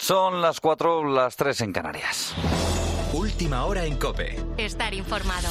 Son las 4, las 3 en Canarias. Última hora en COPE. Estar informado.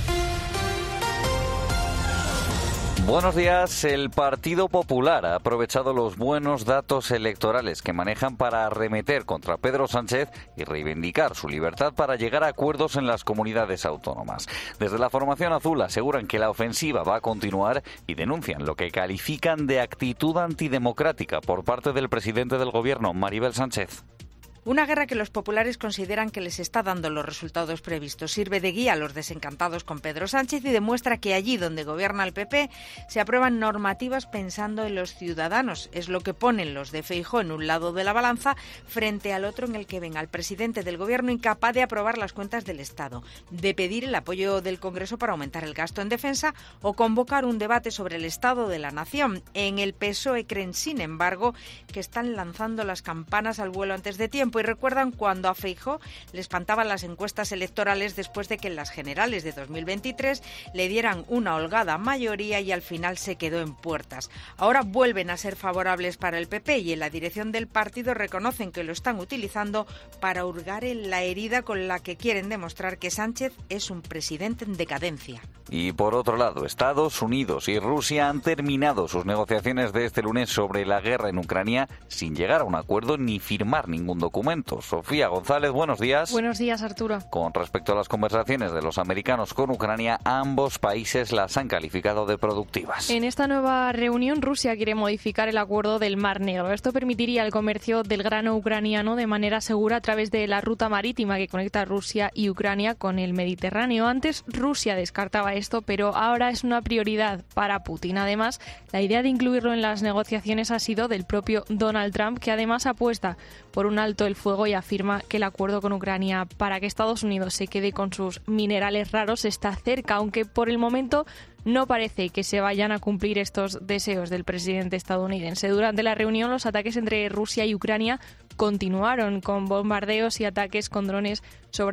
Buenos días. El Partido Popular ha aprovechado los buenos datos electorales que manejan para arremeter contra Pedro Sánchez y reivindicar su libertad para llegar a acuerdos en las comunidades autónomas. Desde la formación azul aseguran que la ofensiva va a continuar y denuncian lo que califican de actitud antidemocrática por parte del presidente del Gobierno, Maribel Sánchez. Una guerra que los populares consideran que les está dando los resultados previstos. Sirve de guía a los desencantados con Pedro Sánchez y demuestra que allí donde gobierna el PP se aprueban normativas pensando en los ciudadanos. Es lo que ponen los de Feijóo en un lado de la balanza frente al otro en el que ven al presidente del gobierno incapaz de aprobar las cuentas del Estado, de pedir el apoyo del Congreso para aumentar el gasto en defensa o convocar un debate sobre el estado de la nación. En el PSOE creen, sin embargo, que están lanzando las campanas al vuelo antes de tiempo. Y recuerdan cuando a Feijóo le espantaban las encuestas electorales después de que en las generales de 2023 le dieran una holgada mayoría y al final se quedó en puertas. Ahora vuelven a ser favorables para el PP y en la dirección del partido reconocen que lo están utilizando para hurgar en la herida con la que quieren demostrar que Sánchez es un presidente en decadencia. Y por otro lado, Estados Unidos y Rusia han terminado sus negociaciones de este lunes sobre la guerra en Ucrania sin llegar a un acuerdo ni firmar ningún documento. Sofía González, buenos días. Buenos días, Arturo. Con respecto a las conversaciones de los americanos con Ucrania, ambos países las han calificado de productivas. En esta nueva reunión, Rusia quiere modificar el acuerdo del Mar Negro. Esto permitiría el comercio del grano ucraniano de manera segura a través de la ruta marítima que conecta Rusia y Ucrania con el Mediterráneo. Antes Rusia descartaba esto, pero ahora es una prioridad para Putin. Además, la idea de incluirlo en las negociaciones ha sido del propio Donald Trump, que además apuesta por un alto el fuego y afirma que el acuerdo con Ucrania para que Estados Unidos se quede con sus minerales raros está cerca, aunque por el momento no parece que se vayan a cumplir estos deseos del presidente estadounidense. Durante la reunión, los ataques entre Rusia y Ucrania continuaron con bombardeos y ataques con drones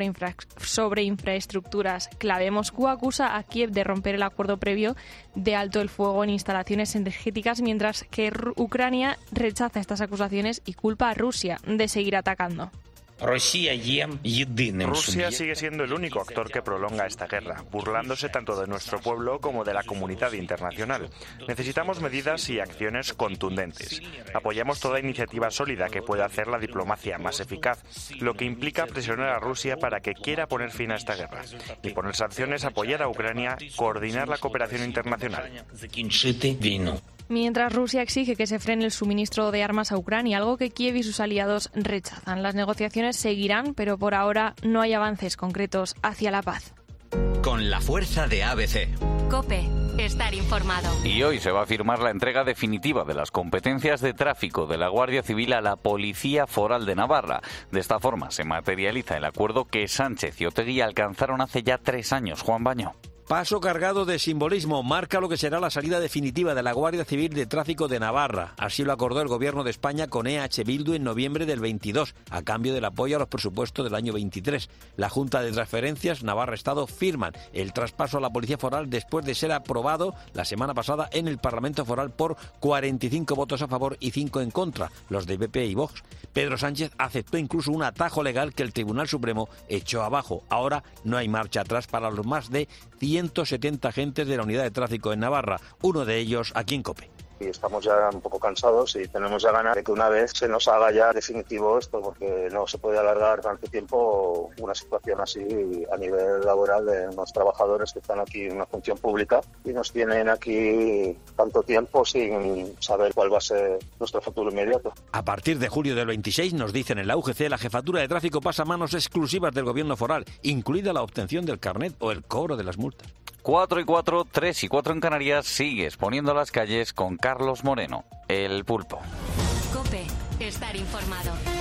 sobre infraestructuras clave. Moscú acusa a Kiev de romper el acuerdo previo de alto el fuego en instalaciones energéticas, mientras que Ucrania rechaza estas acusaciones y culpa a Rusia de seguir atacando. Rusia sigue siendo el único actor que prolonga esta guerra, burlándose tanto de nuestro pueblo como de la comunidad internacional. Necesitamos medidas y acciones contundentes. Apoyamos toda iniciativa sólida que pueda hacer la diplomacia más eficaz, lo que implica presionar a Rusia para que quiera poner fin a esta guerra. Y poner sanciones, apoyar a Ucrania, coordinar la cooperación internacional. Mientras Rusia exige que se frene el suministro de armas a Ucrania, algo que Kiev y sus aliados rechazan. Las negociaciones seguirán, pero por ahora no hay avances concretos hacia la paz. Con la fuerza de ABC. COPE. Estar informado. Y hoy se va a firmar la entrega definitiva de las competencias de tráfico de la Guardia Civil a la Policía Foral de Navarra. De esta forma se materializa el acuerdo que Sánchez y Otegi alcanzaron hace ya 3 años. Juan Baño. Paso cargado de simbolismo, marca lo que será la salida definitiva de la Guardia Civil de Tráfico de Navarra. Así lo acordó el Gobierno de España con EH Bildu en noviembre del 22, a cambio del apoyo a los presupuestos del año 23. La Junta de Transferencias Navarra-Estado firman el traspaso a la Policía Foral después de ser aprobado la semana pasada en el Parlamento Foral por 45 votos a favor y 5 en contra, los de PP y Vox. Pedro Sánchez aceptó incluso un atajo legal que el Tribunal Supremo echó abajo. Ahora no hay marcha atrás para los más de 170 agentes de la Unidad de Tráfico en Navarra, uno de ellos aquí en COPE. Y estamos ya un poco cansados y tenemos ya ganas de que una vez se nos haga ya definitivo esto, porque no se puede alargar tanto tiempo una situación así a nivel laboral de unos trabajadores que están aquí en una función pública y nos tienen aquí tanto tiempo sin saber cuál va a ser nuestro futuro inmediato. A partir de julio del 26, nos dicen en la UGC, la jefatura de tráfico pasa a manos exclusivas del Gobierno foral, incluida la obtención del carnet o el cobro de las multas. 4 y 4, 3 y 4 en Canarias, sigue exponiendo las calles con Carlos Moreno, el Pulpo. COPE. Estar informado.